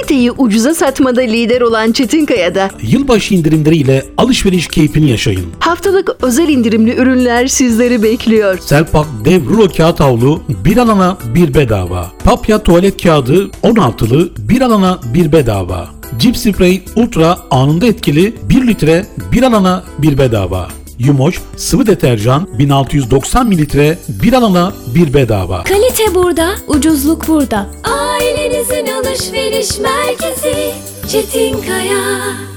Kaliteyi ucuza satmada lider olan Çetinkaya'da Yılbaşı indirimleriyle alışveriş keyfini yaşayın. haftalık özel indirimli ürünler sizleri bekliyor. Selpak dev rulo kağıt havlu 1 alana 1 bedava. Papya tuvalet kağıdı 16'lı 1 alana 1 bedava. Cip sprey ultra anında etkili 1 litre 1 alana 1 bedava. Yumoş sıvı deterjan 1690 mililitre 1 alana 1 bedava. Kalite burada, ucuzluk burada. Ailenizin alışveriş merkezi Çetinkaya.